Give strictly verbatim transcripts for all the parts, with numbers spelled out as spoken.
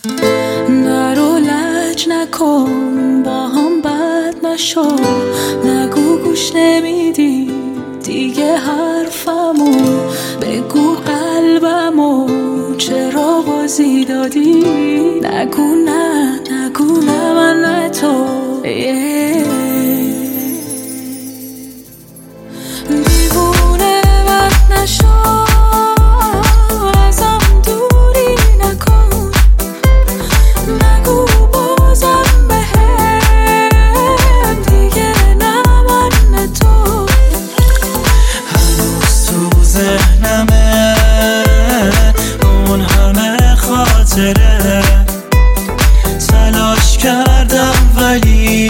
نرو لج نکن با هم بد نشو، نگو گوش نمیدی دیگه حرفمو، بگو قلبمو چرا بازی دادی، نگو نه نگو نه من نه تو yeah. دیوونه بد نشو، ازم دوری نکن، نگو بازم بهم دیگه نه من نه تو. هنوز تو ذهنمه اون همه خاطره، تلاش کردم ولی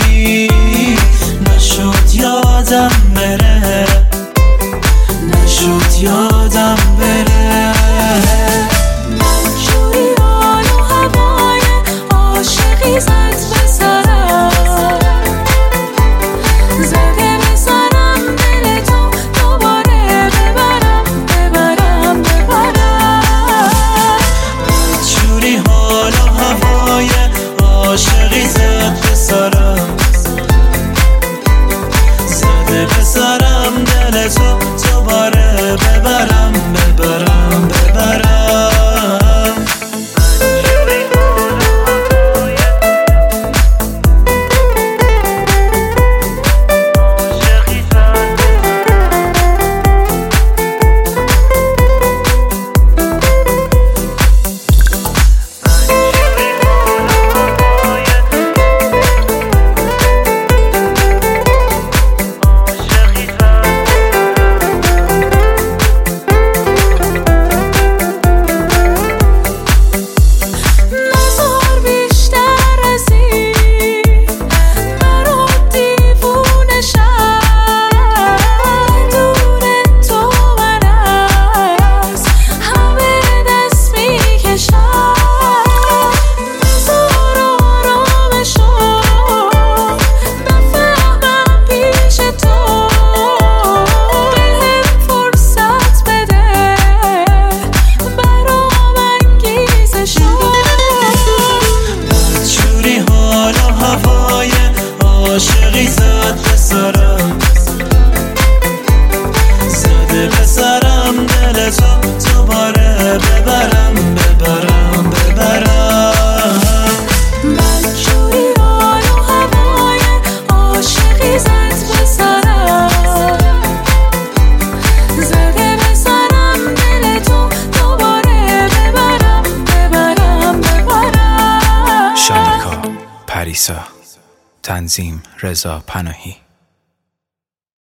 نشد یادم بره، نشد یادم بره. من جوری حال و هوای عاشقی زد به سرم، زده به سرم دل تو دوباره ببرم ببرم ببرم. من جوری حال و هوای عاشقی زد به سرم، زده به سرم دل تو دوباره ببرم ببرم ببرم. عاشقی زد به سرم، زده به سرم دل تو دوباره ببرم ببرم ببرم. من جوری حال و هوای عاشقی زد به سرم، زده به سرم دل تو دوباره ببرم ببرم ببرم. شانیکا پریسا، تنظیم رضا پناهی.